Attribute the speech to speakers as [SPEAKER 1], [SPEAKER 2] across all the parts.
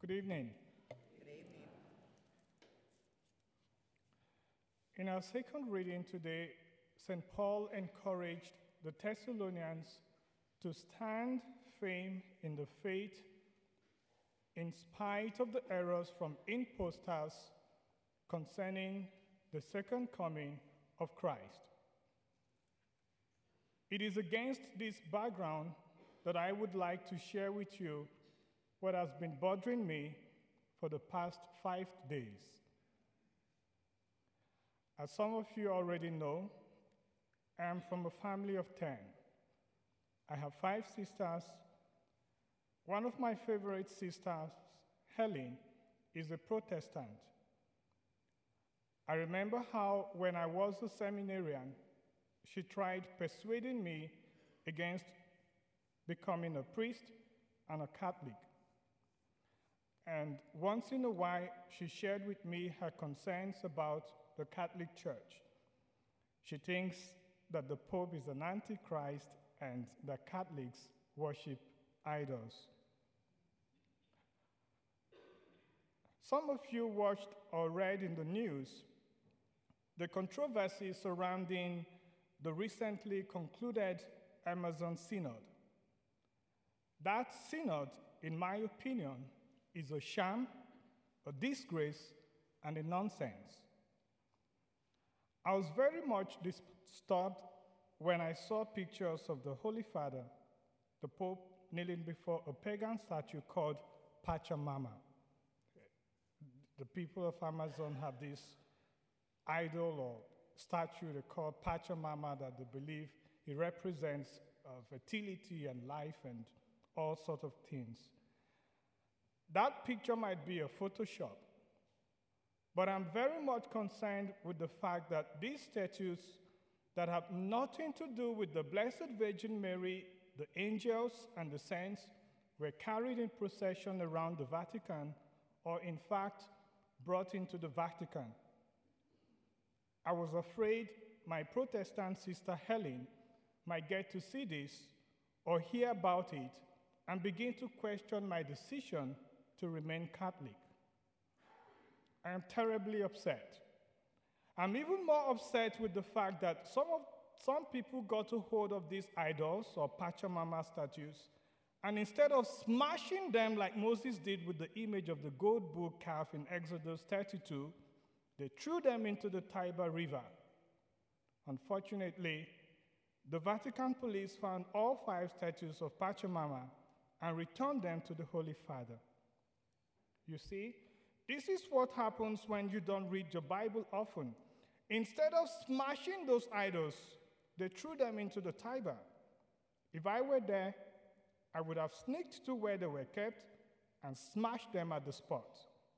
[SPEAKER 1] Good evening.
[SPEAKER 2] Good evening.
[SPEAKER 1] In our second reading today, St. Paul encouraged the Thessalonians to stand firm in the faith in spite of the errors from impostors concerning the second coming of Christ. It is against this background that I would like to share with you what has been bothering me for the past 5 days. As some of you already know, I am from a family of 10. I have 5 sisters. One of my favorite sisters, Helen, is a Protestant. I remember how, when I was a seminarian, she tried persuading me against becoming a priest and a Catholic. And once in a while, she shared with me her concerns about the Catholic Church. She thinks that the Pope is an antichrist and that Catholics worship idols. Some of you watched or read in the news the controversy surrounding the recently concluded Amazon Synod. That synod, in my opinion, is a sham, a disgrace, and a nonsense. I was very much disturbed when I saw pictures of the Holy Father, the Pope, kneeling before a pagan statue called Pachamama. The people of Amazon have this idol or statue they call Pachamama that they believe it represents fertility and life and all sorts of things. That picture might be a Photoshop, but I'm very much concerned with the fact that these statues that have nothing to do with the Blessed Virgin Mary, the angels, and the saints were carried in procession around the Vatican, or in fact, brought into the Vatican. I was afraid my Protestant sister Helen might get to see this or hear about it and begin to question my decision to remain Catholic. I am terribly upset. I'm even more upset with the fact that some people got a hold of these idols or Pachamama statues, and instead of smashing them like Moses did with the image of the gold bull calf in Exodus 32, they threw them into the Tiber River. Unfortunately, the Vatican police found all 5 statues of Pachamama and returned them to the Holy Father. You see, this is what happens when you don't read your Bible often. Instead of smashing those idols, they threw them into the Tiber. If I were there, I would have sneaked to where they were kept and smashed them at the spot.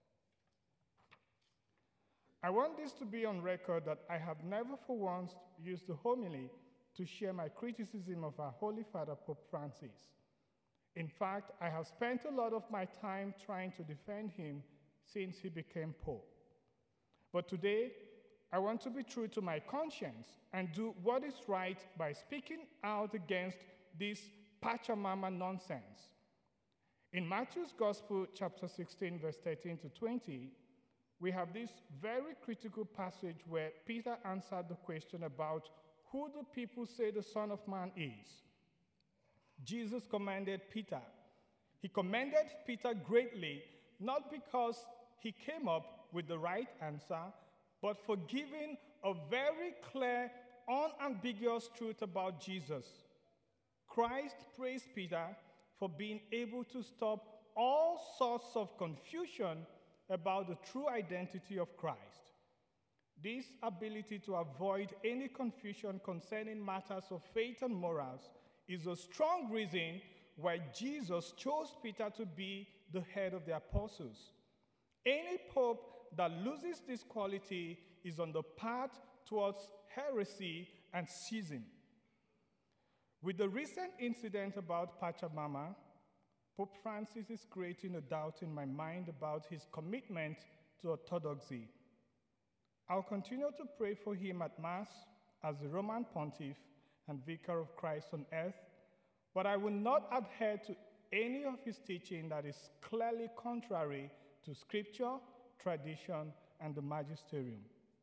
[SPEAKER 1] I want this to be on record that I have never for once used the homily to share my criticism of our Holy Father, Pope Francis. In fact, I have spent a lot of my time trying to defend him since he became Pope. But today, I want to be true to my conscience and do what is right by speaking out against this Pachamama nonsense. In Matthew's Gospel, chapter 16, verse 13 to 20, we have this very critical passage where Peter answered the question about who the people say the Son of Man is. Jesus commended Peter. He commended Peter greatly, not because he came up with the right answer, but for giving a very clear, unambiguous truth about Jesus. Christ praised Peter for being able to stop all sorts of confusion about the true identity of Christ. This ability to avoid any confusion concerning matters of faith and morals is a strong reason why Jesus chose Peter to be the head of the apostles. Any pope that loses this quality is on the path towards heresy and schism. With the recent incident about Pachamama, Pope Francis is creating a doubt in my mind about his commitment to orthodoxy. I'll continue to pray for him at Mass as the Roman Pontiff and Vicar of Christ on earth, but I will not adhere to any of his teaching that is clearly contrary to Scripture, tradition, and the magisterium.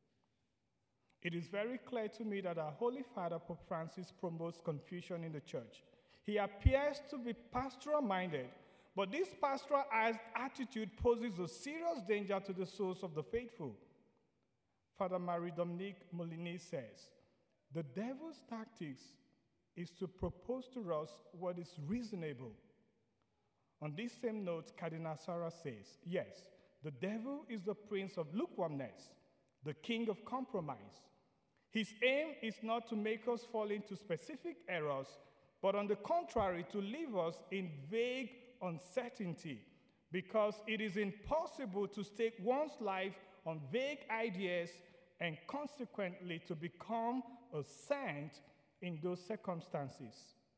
[SPEAKER 1] It is very clear to me that our Holy Father, Pope Francis, promotes confusion in the church. He appears to be pastoral-minded, but this pastoral attitude poses a serious danger to the souls of the faithful. Father Marie-Dominique Molinier says, the devil's tactics is to propose to us what is reasonable. On this same note, Cardinal Sarah says, yes, the devil is the prince of lukewarmness, the king of compromise. His aim is not to make us fall into specific errors, but on the contrary, to leave us in vague uncertainty, because it is impossible to stake one's life on vague ideas and consequently to become a saint in those circumstances.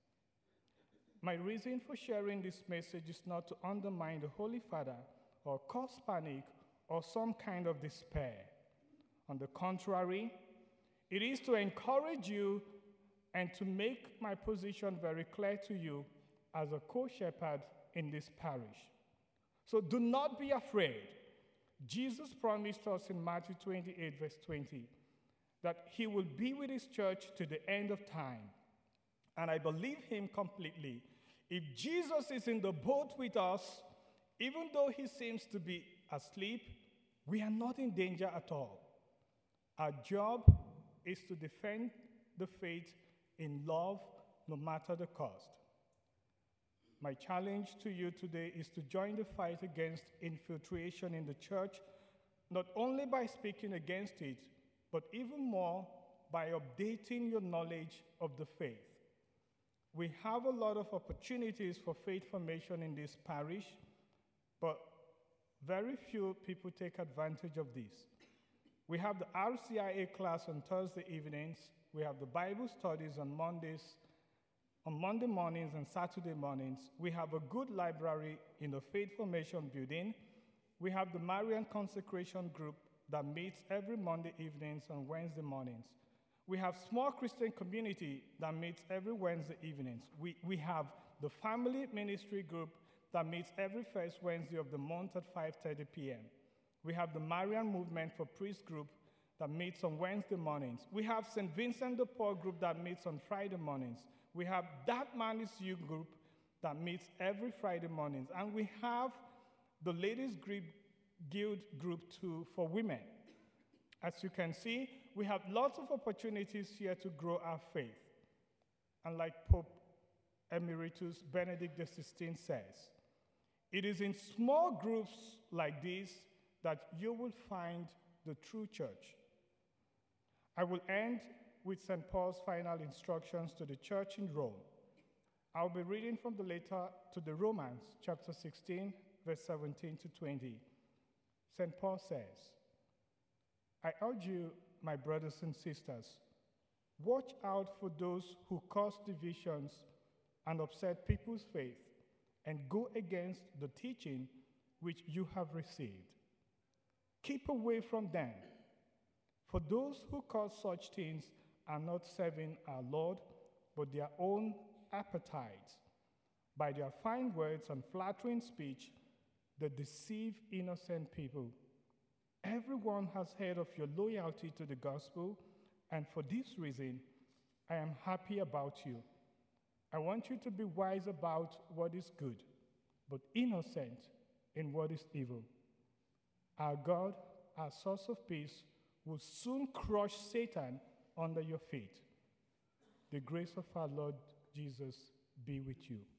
[SPEAKER 1] My reason for sharing this message is not to undermine the Holy Father or cause panic or some kind of despair. On the contrary, it is to encourage you and to make my position very clear to you as a co-shepherd in this parish. So do not be afraid. Jesus promised us in Matthew 28, verse 20, that he will be with his church to the end of time. And I believe him completely. If Jesus is in the boat with us, even though he seems to be asleep, we are not in danger at all. Our job is to defend the faith in love, no matter the cost. My challenge to you today is to join the fight against infiltration in the church, not only by speaking against it, but even more by updating your knowledge of the faith. We have a lot of opportunities for faith formation in this parish, but very few people take advantage of this. We have the RCIA class on Thursday evenings. We have the Bible studies on Monday mornings and Saturday mornings. We have a good library in the Faith Formation building. We have the Marian Consecration group that meets every Monday evenings and Wednesday mornings. We have small Christian community that meets every Wednesday evenings. We have the family ministry group that meets every first Wednesday of the month at 5:30 p.m. We have the Marian Movement for Priests group that meets on Wednesday mornings. We have St. Vincent de Paul group that meets on Friday mornings. We have That Man Is You group that meets every Friday mornings. And we have the Ladies Guild group too for women. As you can see, we have lots of opportunities here to grow our faith. And like Pope Emeritus Benedict XVI says, it is in small groups like this that you will find the true church. I will end with St. Paul's final instructions to the church in Rome. I'll be reading from the letter to the Romans, chapter 16, verse 17 to 20. St. Paul says, I urge you, my brothers and sisters, watch out for those who cause divisions and upset people's faith and go against the teaching which you have received. Keep away from them, for those who cause such things are not serving our Lord, but their own appetites. By their fine words and flattering speech, they deceive innocent people. Everyone has heard of your loyalty to the gospel, and for this reason, I am happy about you. I want you to be wise about what is good, but innocent in what is evil. Our God, our source of peace, will soon crush Satan under your feet. The grace of our Lord Jesus be with you.